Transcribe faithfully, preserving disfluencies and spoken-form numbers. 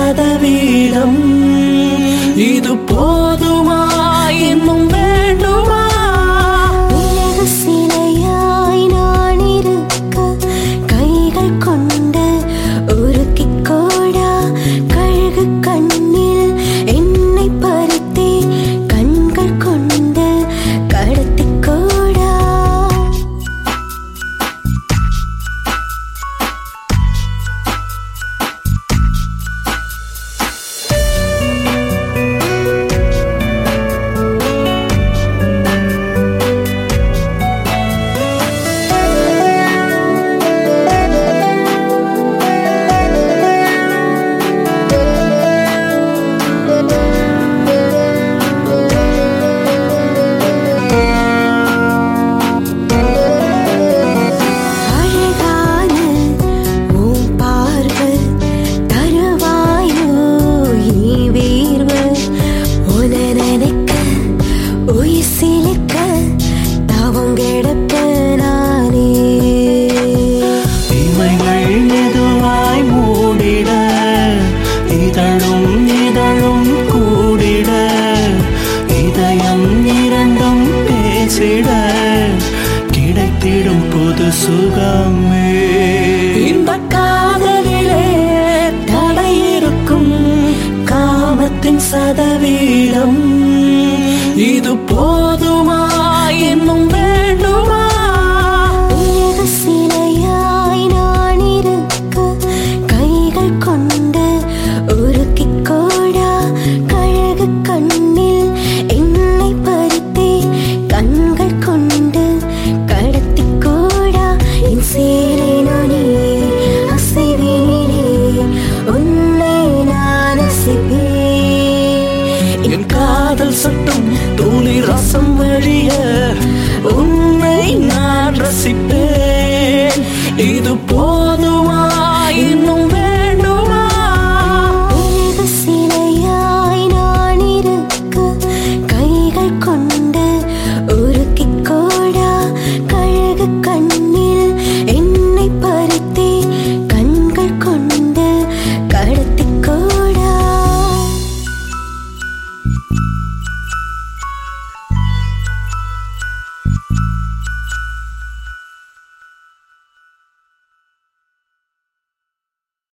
சதவீதம் இது போதுமா இன்னும் வேண்டுமா? சிலையாய் நான் இருக்க கைகள் கொண்டு உருக்கி கோடா கழுகு கண்ணில் என்னை பறித்தே கண்கள் கொண்டு கடத்தி கோடா. கிடைத்திடும் புது சுகமே இந்த காதலிலே தடை இருக்கும் காமத்தின் சதவீதம் இது போதுமா இன்னும் வேண்டுமா? சிலையாய் நான் இருக்க கைகள் கொண்டு உருக்கி கோடா கழுகு கண்ணில் என்னை பறித்தே கண்கள் கொண்டு கடத்தி கோடா. என் சேலை நானே அசைவினிலே உன்னை நான் அசைப்பேன். என் காதல் சட்டம் துளி ரசம் வழிய உன்னை நான் ரசிப்பேன். இது போ